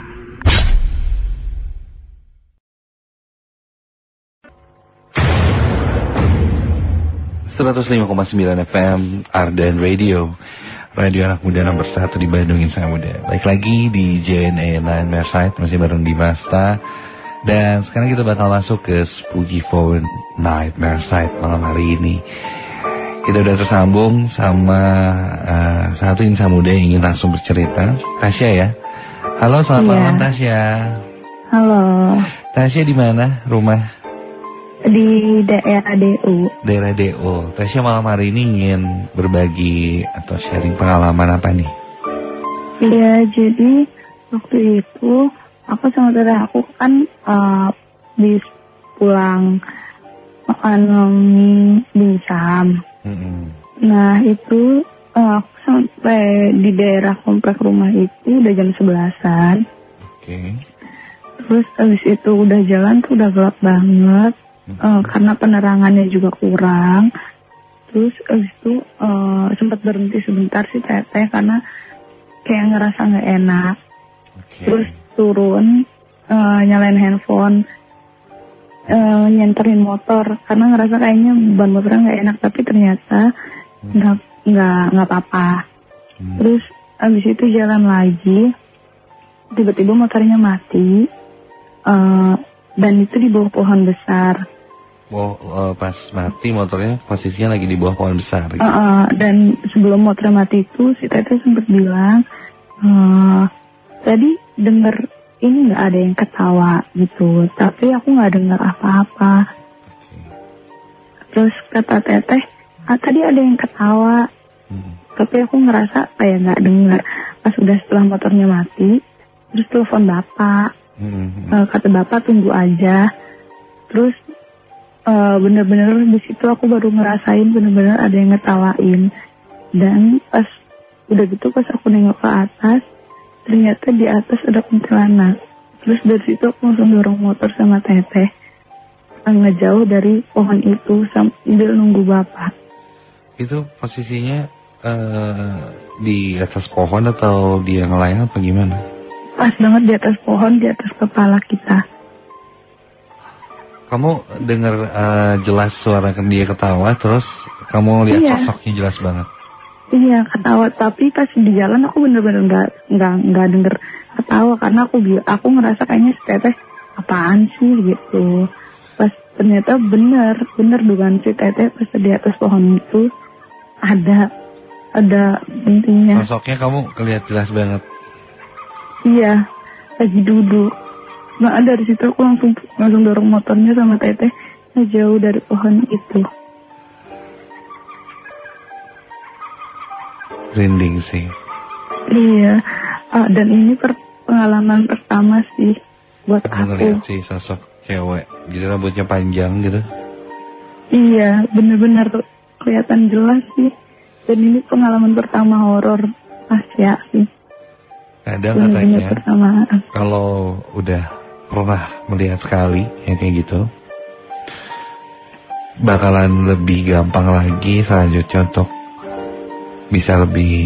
105,9 FM Ardan Radio, radio anak muda nomor 1 di Bandung Insan Muda. Baik lagi di JNE Nightmare Site, masih bareng Dimasta. Dan sekarang kita bakal masuk ke Spooky Phone Nightmare Site malam hari ini. Kita udah tersambung sama satu insan muda yang ingin langsung bercerita, Tasya ya. Halo, selamat malam Tasya. Halo. Tasya di mana rumah? Di daerah DU. Daerah DU. Tasya malam hari ini ingin berbagi atau sharing pengalaman apa nih? Iya, jadi waktu itu aku sama saudara aku kan habis pulang makan dimsum. Nah itu aku sampai di daerah komplek rumah itu udah jam 11-an. Oke. Terus habis itu udah jalan tuh udah gelap banget. Karena penerangannya juga kurang. Terus habis itu sempat berhenti sebentar sih teteh karena kayak ngerasa nggak enak. Terus turun nyalain handphone, nyenterin motor karena ngerasa kayaknya ban motornya nggak enak, tapi ternyata nggak apa-apa. Terus habis itu jalan lagi, tiba-tiba motornya mati, dan itu di bawah pohon besar. Pas mati motornya posisinya lagi di bawah pohon besar gitu. Dan sebelum motornya mati itu si teteh sempat bilang, tadi denger ini nggak ada yang ketawa gitu, tapi aku nggak dengar apa-apa. Terus kata teteh, tadi ada yang ketawa, tapi aku ngerasa kayak nggak dengar. Pas udah setelah motornya mati, terus telepon bapak, kata bapak tunggu aja. Terus bener-bener di situ aku baru ngerasain bener-bener ada yang ngetawain. Dan pas udah gitu pas aku nengok ke atas, ternyata di atas ada kuntilanak. Terus dari situ aku langsung dorong motor sama teteh ngejauh dari pohon itu sambil nunggu bapak. Itu posisinya di atas pohon atau dia ngelayang apa gimana? Pas banget di atas pohon, di atas kepala kita. Kamu dengar jelas suara dia ketawa, terus kamu lihat sosoknya jelas banget. Iya, ketawa, tapi pas di jalan aku bener-bener nggak denger ketawa karena aku ngerasa kayaknya si teteh apaan sih gitu. Pas ternyata benar dugaan si Teteh pas di atas pohon itu ada intinya. Sosoknya kamu kelihatan jelas banget. Iya, lagi duduk. Nah dari situ aku langsung dorong motornya sama Teteh jauh dari pohon itu. Rinding sih. Iya, dan ini pengalaman pertama sih buat aku. Ngeliat sih sosok cewek, gitu rambutnya panjang gitu. Iya, bener-bener kelihatan jelas sih. Dan ini pengalaman pertama horor Tasya sih. Kadang katanya kalau udah pernah melihat sekali yang kayak gitu, bakalan lebih gampang lagi selanjutnya untuk bisa lebih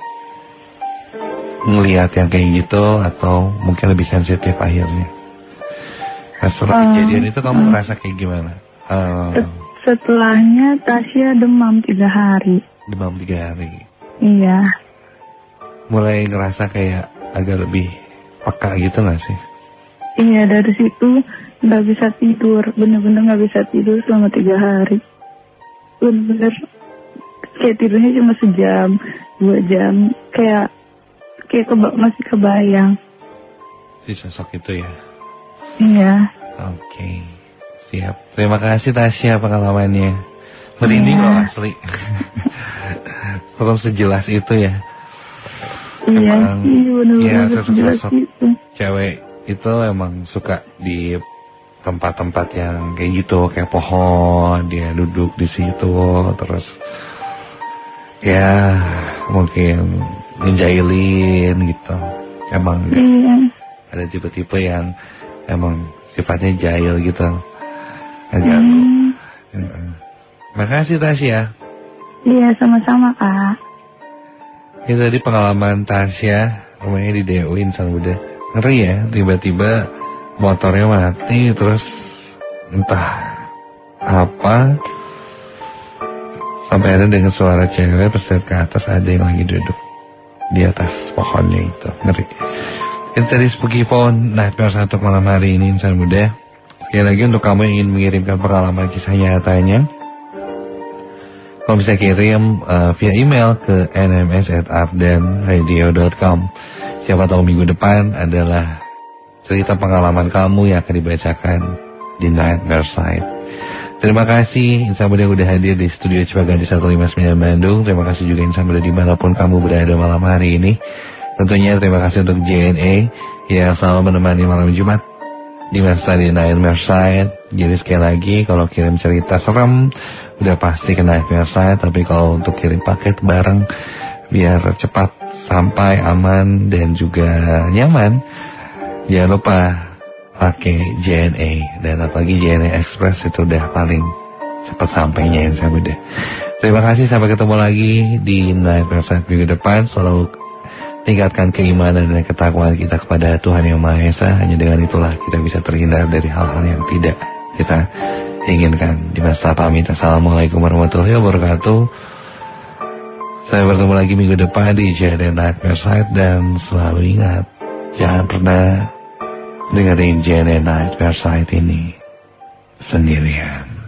ngelihat yang kayak gitu atau mungkin lebih sensitif akhirnya. Nah, setelah kejadian itu kamu ngerasa kayak gimana? Setelahnya Tasya demam 3 hari. Demam 3 hari? Iya. Mulai ngerasa kayak agak lebih peka gitu gak sih? Iya, dari situ gak bisa tidur. Bener-bener gak bisa tidur selama 3 hari. Bener-bener kayak tidurnya cuma sejam, 2 jam. Kayak masih kebayang. Si sosok itu ya? Iya. Oke, siap. Terima kasih Tasya pengalamannya. Merinding loh asli. Belum sejelas itu ya. Iya, bener-bener sejelas itu. Cewek itu emang suka di tempat-tempat yang kayak gitu, kayak pohon, dia duduk di situ, terus ya mungkin ngejailin gitu. Emang ada tipe-tipe yang emang sifatnya jahil gitu. Agak. Makasih Tasya. Iya, sama-sama Kak. Itu tadi pengalaman Tasya, rumahnya di DU Insan Muda. Ngeri ya, tiba-tiba motornya mati, terus entah apa, sampai ada dengan suara cewek pas lihat ke atas ada yang lagi duduk di atas pohonnya itu. Ngeri. Itu tadi Spooky Phone Nightmare 1 malam hari ini Insan Muda. Sekali lagi untuk kamu yang ingin mengirimkan pengalaman kisah nyatanya, kamu bisa kirim via email ke nms@ardenradio.com. Siapa tahu minggu depan adalah cerita pengalaman kamu yang akan dibacakan di Nightmare Side. Terima kasih Insan Muda udah hadir di studio Cipaganti 159 Bandung. Terima kasih juga Insan Muda dimanapun kamu berada malam hari ini. Tentunya terima kasih untuk JNA yang selalu menemani malam Jumat di masa di Nightmare Side. Jadi sekali lagi kalau kirim cerita serem udah pasti ke Nightmare Side. Tapi kalau untuk kirim paket bareng biar cepat sampai aman dan juga nyaman, jangan lupa pakai JNA. Dan apalagi JNA Express itu udah paling cepat sampainya Insan Muda. Terima kasih, sampai ketemu lagi di Nightmare Side minggu depan. Selalu tingkatkan keimanan dan ketakwaan kita kepada Tuhan Yang Maha Esa. Hanya dengan itulah kita bisa terhindar dari hal-hal yang tidak kita inginkan. Di masa pamit, assalamualaikum warahmatullahi wabarakatuh. Saya bertemu lagi minggu depan di JNA Nightmare Side. Dan selalu ingat, jangan pernah dengerin JNA Nightmare Side ini sendirian.